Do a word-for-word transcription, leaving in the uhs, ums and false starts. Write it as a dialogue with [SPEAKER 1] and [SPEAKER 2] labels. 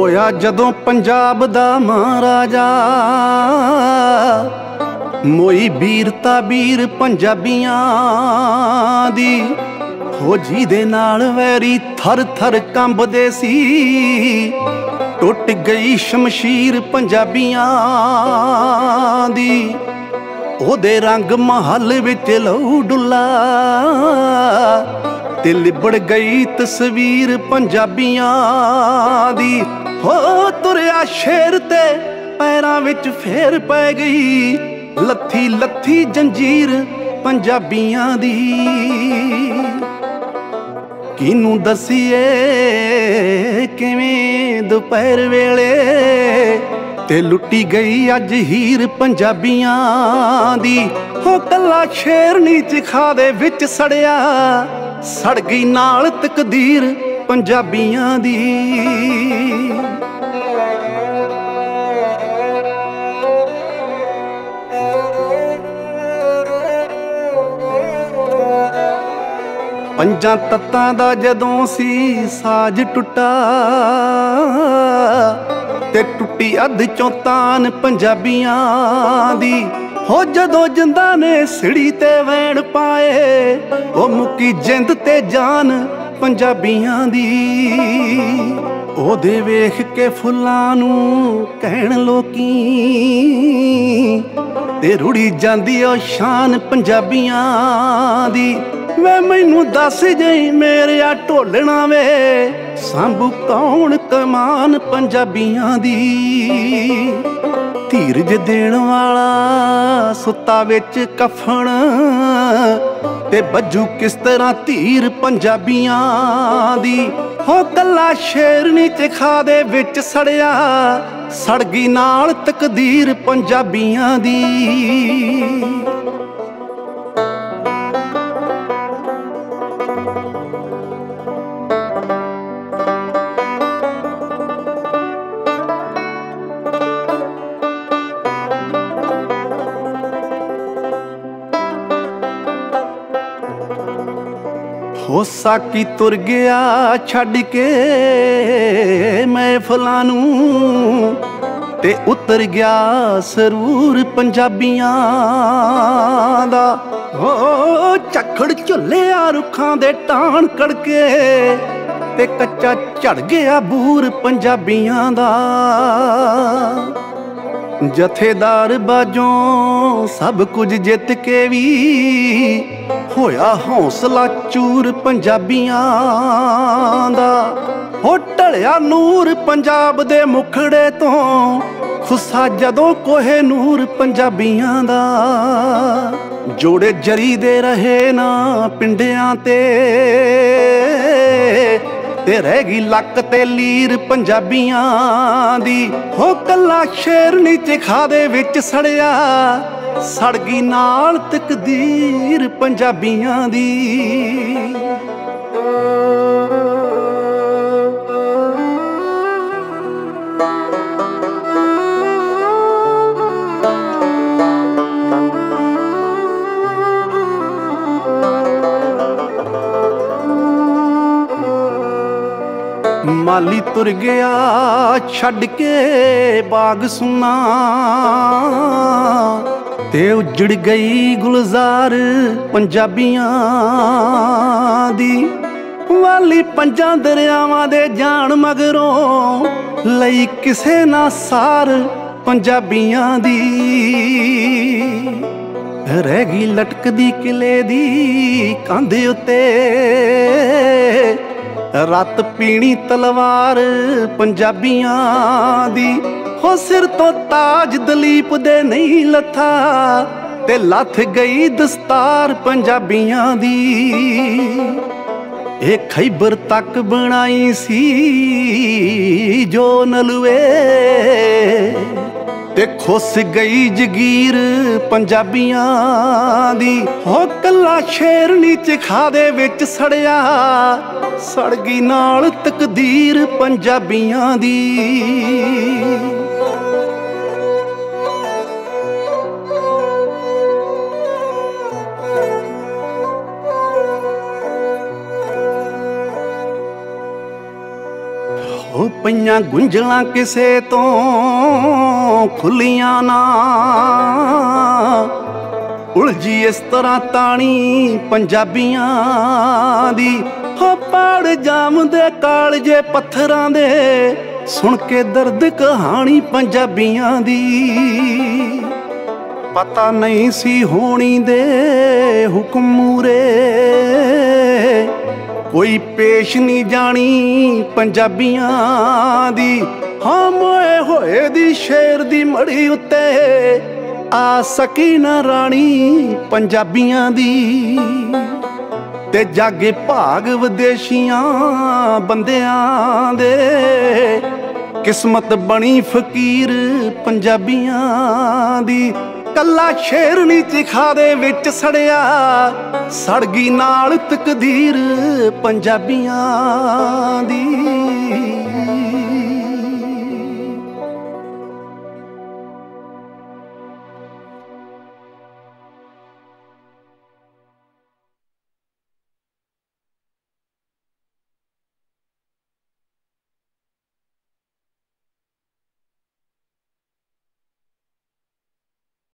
[SPEAKER 1] ਹੋਇਆ ਜਦੋਂ ਪੰਜਾਬ ਦਾ ਮਹਾਰਾਜਾ, ਮੋਈ ਵੀਰਤਾ ਵੀਰ ਪੰਜਾਬੀਆਂ ਦੀ। ਹੋ ਜਿਹਦੇ ਨਾਲ ਵੈਰੀ ਥਰ ਥਰ ਕੰਬਦੇ ਸੀ, ਟੁੱਟ ਗਈ ਸ਼ਮਸ਼ੀਰ ਪੰਜਾਬੀਆਂ ਦੀ। ਉਹਦੇ ਰੰਗ ਮਹੱਲ ਵਿੱਚ ਲਹੂ ਡੁੱਲਾ, ਤੇ ਲਿਬੜ ਗਈ ਤਸਵੀਰ ਪੰਜਾਬੀਆਂ ਦੀ। ਹੋ ਤੁਰਿਆ ਸ਼ੇਰ ਤੇ ਪੈਰਾਂ ਵਿੱਚ ਫੇਰ ਪੈ ਗਈ, ਲੱਥੀ ਲੱਥੀ ਜੰਜੀਰ ਪੰਜਾਬੀਆਂ ਦੀ। ਕਿਹਨੂੰ ਦਸੀਏ ਕਿਵੇਂ ਦੁਪਹਿਰ ਵੇਲੇ, ਤੇ ਲੁੱਟੀ ਗਈ ਅੱਜ ਹੀਰ ਪੰਜਾਬੀਆਂ ਦੀ। ਹੋ ਕੱਲਾ ਸ਼ੇਰਨੀ ਚਿਖਾ ਦੇ ਵਿੱਚ ਸੜਿਆ, ਸੜ ਗਈ ਨਾਲ ਤਕਦੀਰ ਪੰਜਾਬੀਆਂ ਦੀ। ਪੰਜਾਂ ਤੱਤਾਂ ਦਾ ਜਦੋਂ ਸੀ ਸਾਜ ਟੁੱਟਾ, ਤੇ ਟੁੱਟੀ ਅੱਧ ਚੋਂ ਤਾਨ ਪੰਜਾਬੀਆਂ ਦੀ। ਹੋ ਜਦੋਂ ਜਿੰਦਾਂ ਨੇ ਸਿੜੀ ਤੇ ਵੈਣ ਪਾਏ, ਉਹ ਮੁੱਕੀ ਜਿੰਦ ਤੇ ਜਾਨ ਪੰਜਾਬੀਆਂ ਦੀ। ਉਹਦੇ ਵੇਖ ਕੇ ਫੁੱਲਾਂ ਨੂੰ ਕਹਿਣ ਲੋਕੀ, ਤੇ ਰੁੜੀ ਜਾਂਦੀ ਉਹ ਸ਼ਾਨ ਪੰਜਾਬੀਆਂ ਦੀ। ਵੇ ਮੈਨੂੰ ਦੱਸ ਜਈ ਮੇਰਿਆ ਢੋਲਣਾ ਵੇ, ਸਾਂਭੂ ਕੌਣ ਕਮਾਨ ਪੰਜਾਬੀਆਂ ਦੀ। ਧੀਰਜ ਦੇਣ ਵਾਲਾ ਸੁੱਤਾ ਵਿੱਚ ਕਫਨ, ਤੇ ਬੱਜੂ ਕਿਸ ਤਰ੍ਹਾਂ ਧੀਰ ਪੰਜਾਬੀਆਂ ਦੀ। ਹੋ ਕੱਲਾ ਸ਼ੇਰਨੀ ਚਿਖਾ ਦੇ ਵਿੱਚ ਸੜਿਆ, ਸੜ ਗਈ ਨਾਲ ਤਕਦੀਰ ਪੰਜਾਬੀਆਂ ਦੀ। ਹੋ ਸਾਕੀ ਤੁਰ ਗਿਆ ਛੱਡ ਕੇ ਮਹਿਫਲਾਂ ਨੂੰ, ਤੇ ਉਤਰ ਗਿਆ ਸਰੂਰ ਪੰਜਾਬੀਆਂ ਦਾ। ਹੋ ਝੱਖੜ ਝੁੱਲਿਆ ਰੁੱਖਾਂ ਦੇ ਟਾਣ ਕੜਕੇ, ਤੇ ਕੱਚਾ ਝੜ ਗਿਆ ਬੂਰ ਪੰਜਾਬੀਆਂ ਦਾ। ਜਥੇਦਾਰ ਬਾਜੋਂ ਸਭ ਕੁਝ ਜਿੱਤ ਕੇ ਵੀ, ਹੋਇਆ ਹੌਸਲਾ ਚੂਰ ਪੰਜਾਬੀਆਂ ਦਾ। ਹੋ ਢਲਿਆ ਨੂਰ ਪੰਜਾਬ ਦੇ ਮੁਖੜੇ ਤੋਂ, ਖੁੱਸਾ ਜਦੋਂ ਕੋਹੇ ਨੂਰ ਪੰਜਾਬੀਆਂ ਦਾ। ਜੋੜੇ ਜਰੀ ਦੇ ਰਹੇ ਨਾ ਪਿੰਡਿਆਂ ਤੇ, ਤੇ ਰਹਿ ਗਈ ਲੱਕ ਤੇ ਲੀਰ ਪੰਜਾਬੀਆਂ ਦੀ। ਹੋ ਕੱਲਾ ਸ਼ੇਰਨੀ ਚਿਖਾ ਦੇ ਵਿੱਚ ਸੜਿਆ, ਸੜ ਗਈ ਨਾਲ ਤਕਦੀਰ ਪੰਜਾਬੀਆਂ ਦੀ। ਮਾਲੀ ਤੁਰ ਗਿਆ ਛੱਡ ਕੇ ਬਾਗ ਸੁਨਾ, ਤੇ ਉਜੜ ਗਈ ਗੁਲਜ਼ਾਰ ਪੰਜਾਬੀਆਂ ਦੀ। ਵਾਲੀ ਪੰਜਾਂ ਦਰਿਆਵਾਂ ਦੇ ਜਾਣ ਮਗਰੋਂ, ਲਈ ਕਿਸੇ ਨਾ ਸਾਰ ਪੰਜਾਬੀਆਂ ਦੀ। ਰਹਿ ਗਈ ਲਟਕਦੀ ਕਿਲੇ ਦੀ ਕੰਧ ਉੱਤੇ, ਰਾਤ ਪੀਣੀ ਤਲਵਾਰ ਪੰਜਾਬੀਆਂ ਦੀ। ਹੋ ਸਿਰ ਤੋਂ ਤਾਜ ਦਲੀਪ ਦੇ ਨਹੀਂ ਲੱਥਾ, ਤੇ ਲੱਥ ਗਈ ਦਸਤਾਰ ਪੰਜਾਬੀਆਂ ਦੀ। ਇਹ ਖੈਬਰ ਤੱਕ ਬਣਾਈ ਸੀ ਜੋ ਨਲੂਏ, ਤੇ ਖੁੱਸ ਗਈ ਜਗੀਰ ਪੰਜਾਬੀਆਂ ਦੀ। ਹੋ ਕੱਲਾ ਸ਼ੇਰਨੀ ਚਿਖਾ ਦੇ ਵਿੱਚ ਸੜਿਆ, ਸੜ ਗਈ ਨਾਲ ਤਕਦੀਰ ਪੰਜਾਬੀਆਂ ਦੀ। ਉਹ ਪਈਆਂ ਗਈਆਂ ਗੁੰਝਲਾਂ ਕਿਸੇ ਤੋਂ ਖੁੱਲੀਆਂ ਨਾ, ਉਲਝੀ ਇਸ ਤਰ੍ਹਾਂ ਤਾਣੀ ਪੰਜਾਬੀਆਂ ਦੀ। ਹੋ ਪਾੜ ਜਾਮਦੇ ਕਾਲਜੇ ਪੱਥਰਾਂ ਦੇ, ਸੁਣ ਕੇ ਦਰਦ ਕਹਾਣੀ ਪੰਜਾਬੀਆਂ ਦੀ। ਪਤਾ ਨਹੀਂ ਸੀ ਹੋਣੀ ਦੇ ਹੁਕਮ ਮੂਰੇ, ਕੋਈ ਪੇਸ਼ ਨਹੀਂ ਜਾਣੀ ਪੰਜਾਬੀਆਂ ਦੀ। ਹਾਂ ਮੋਏ ਹੋਏ ਦੀ ਸ਼ੇਰ ਦੀ ਮੜੀ ਉੱਤੇ ਆ ਸਕੀ ਨਾ ਰਾਣੀ ਪੰਜਾਬੀਆਂ ਦੀ। ਤੇ ਜਾਗੇ ਭਾਗ ਵਿਦੇਸ਼ੀਆਂ ਬੰਦਿਆਂ ਦੇ, ਕਿਸਮਤ ਬਣੀ ਫਕੀਰ ਪੰਜਾਬੀਆਂ ਦੀ। ਕੱਲਾ ਸ਼ੇਰਨੀ ਚਿਖਾ ਦੇ ਵਿੱਚ ਸੜਿਆ, ਸੜ ਗਈ ਨਾਲ ਤਕਦੀਰ ਪੰਜਾਬੀਆਂ ਦੀ।